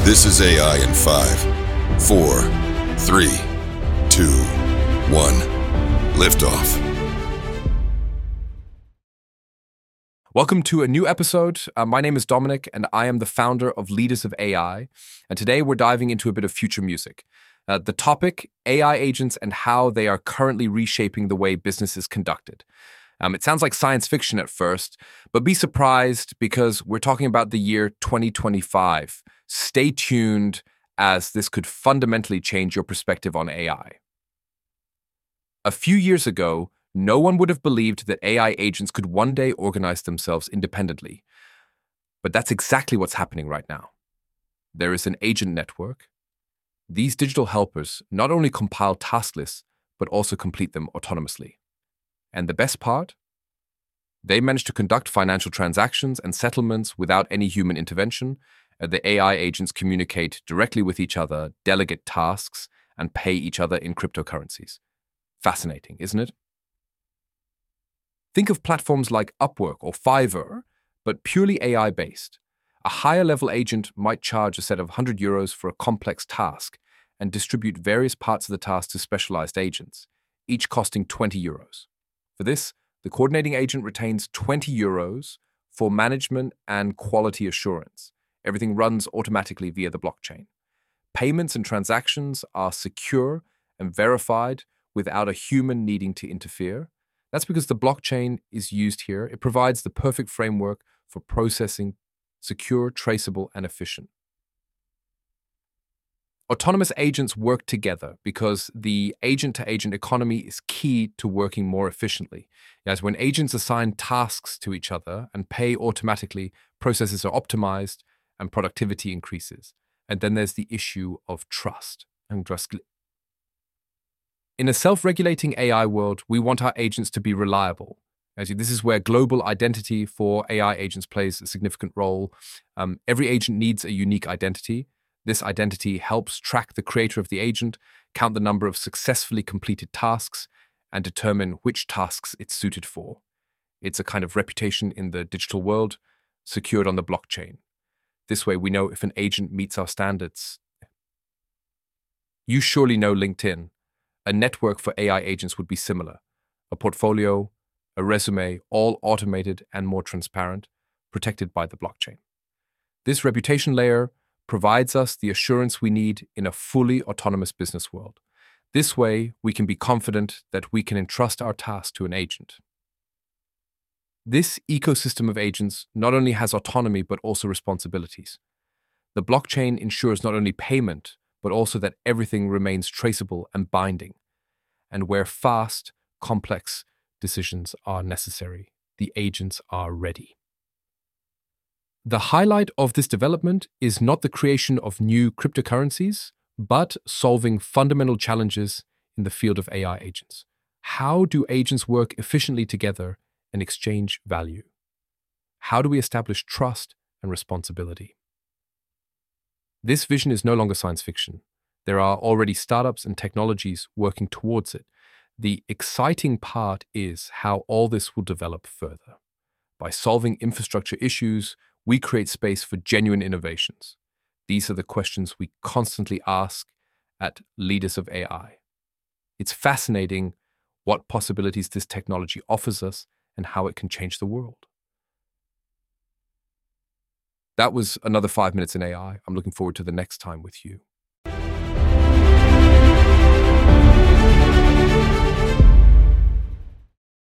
This is AI in 5, 4, 3, 2, 1. Liftoff. Welcome to a new episode. My name is Dominic, and I am the founder of Leaders of AI. And today we're diving into a bit of future music. The topic, AI agents and how they are currently reshaping the way business is conducted. It sounds like science fiction at first, but be surprised because we're talking about the year 2025. Stay tuned, as this could fundamentally change your perspective on AI. A few years ago, no one would have believed that AI agents could one day organize themselves independently. But that's exactly what's happening right now. There is an agent network. These digital helpers not only compile task lists, but also complete them autonomously. And the best part? They manage to conduct financial transactions and settlements without any human intervention. The AI agents communicate directly with each other, delegate tasks, and pay each other in cryptocurrencies. Fascinating, isn't it? Think of platforms like Upwork or Fiverr, but purely AI-based. A higher-level agent might charge a set of €100 for a complex task and distribute various parts of the task to specialized agents, each costing €20. For this, the coordinating agent retains €20 for management and quality assurance. Everything runs automatically via the blockchain. Payments and transactions are secure and verified without a human needing to interfere. That's because the blockchain is used here. It provides the perfect framework for processing, secure, traceable, and efficient. Autonomous agents work together because the agent-to-agent economy is key to working more efficiently. As when agents assign tasks to each other and pay automatically, processes are optimized and productivity increases. And then there's the issue of trust. In a self-regulating AI world, we want our agents to be reliable. This is where global identity for AI agents plays a significant role. Every agent needs a unique identity. This identity helps track the creator of the agent, count the number of successfully completed tasks, and determine which tasks it's suited for. It's a kind of reputation in the digital world, secured on the blockchain. This way we know if an agent meets our standards. You surely know LinkedIn. A network for AI agents would be similar. A portfolio, a resume, all automated and more transparent, protected by the blockchain. This reputation layer provides us the assurance we need in a fully autonomous business world. This way, we can be confident that we can entrust our task to an agent. This ecosystem of agents not only has autonomy but also responsibilities. The blockchain ensures not only payment, but also that everything remains traceable and binding. And where fast, complex decisions are necessary, the agents are ready. The highlight of this development is not the creation of new cryptocurrencies, but solving fundamental challenges in the field of AI agents. How do agents work efficiently together and exchange value? How do we establish trust and responsibility? This vision is no longer science fiction. There are already startups and technologies working towards it. The exciting part is how all this will develop further. By solving infrastructure issues, we create space for genuine innovations. These are the questions we constantly ask at Leaders of AI. It's fascinating what possibilities this technology offers us and how it can change the world. That was another 5 minutes in AI. I'm looking forward to the next time with you.